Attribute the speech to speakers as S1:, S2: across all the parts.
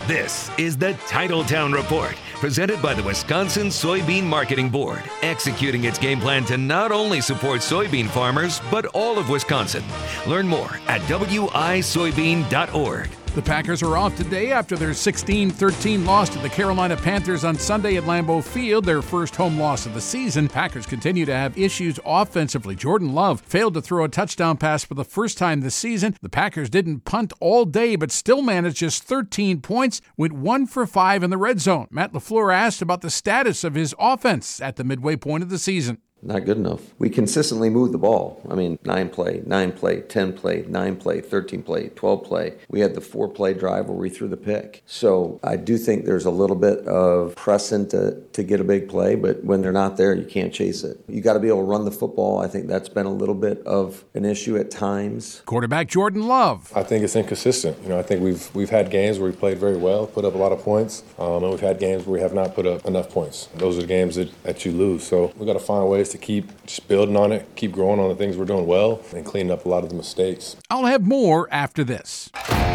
S1: This is the Titletown Report, presented by the Wisconsin Soybean Marketing Board, executing its game plan to not only support soybean farmers, but all of Wisconsin. Learn more at wisoybean.org.
S2: The Packers are off today after their 16-13 loss to the Carolina Panthers on Sunday at Lambeau Field, their first home loss of the season. Packers continue to have issues offensively. Jordan Love failed to throw a touchdown pass for the first time this season. The Packers didn't punt all day, but still managed just 13 points, went 1 for 5 in the red zone. Matt LaFleur asked about the status of his offense at the midway point of the season.
S3: Not good enough. We consistently move the ball. 9 play, 10 play, 9 play, 13 play, 12 play. We had the 4-play drive where we threw the pick. So I do think there's a little bit of pressing to get a big play, but when they're not there, you can't chase it. You got to be able to run the football. I think that's been a little bit of an issue at times.
S2: Quarterback Jordan Love.
S4: I think it's inconsistent. I think we've had games where we played very well, put up a lot of points, and we've had games where we have not put up enough points. Those are the games that you lose. So we got to find ways to keep just building on it, keep growing on the things we're doing well, and cleaning up a lot of the mistakes.
S2: I'll have more after this.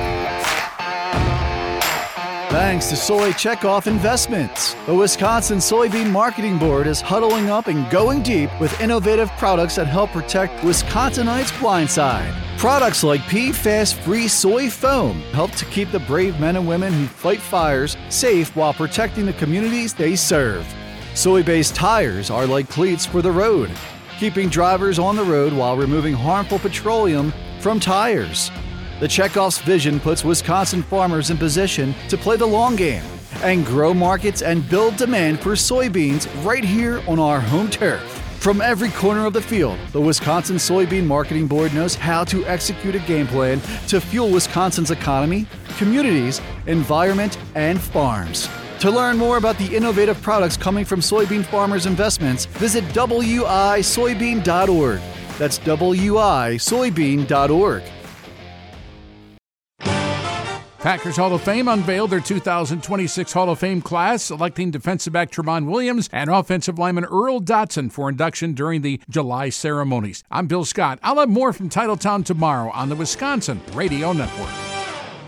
S5: Thanks to Soy Checkoff Investments. The Wisconsin Soybean Marketing Board is huddling up and going deep with innovative products that help protect Wisconsinites' blind side. Products like PFAS-free soy foam help to keep the brave men and women who fight fires safe while protecting the communities they serve. Soy-based tires are like cleats for the road, keeping drivers on the road while removing harmful petroleum from tires. The Checkoff's vision puts Wisconsin farmers in position to play the long game and grow markets and build demand for soybeans right here on our home turf. From every corner of the field, the Wisconsin Soybean Marketing Board knows how to execute a game plan to fuel Wisconsin's economy, communities, environment, and farms. To learn more about the innovative products coming from soybean farmers' investments, visit wisoybean.org. That's wisoybean.org.
S2: Packers Hall of Fame unveiled their 2026 Hall of Fame class, selecting defensive back Tramon Williams and offensive lineman Earl Dotson for induction during the July ceremonies. I'm Bill Scott. I'll have more from Titletown tomorrow on the Wisconsin Radio Network.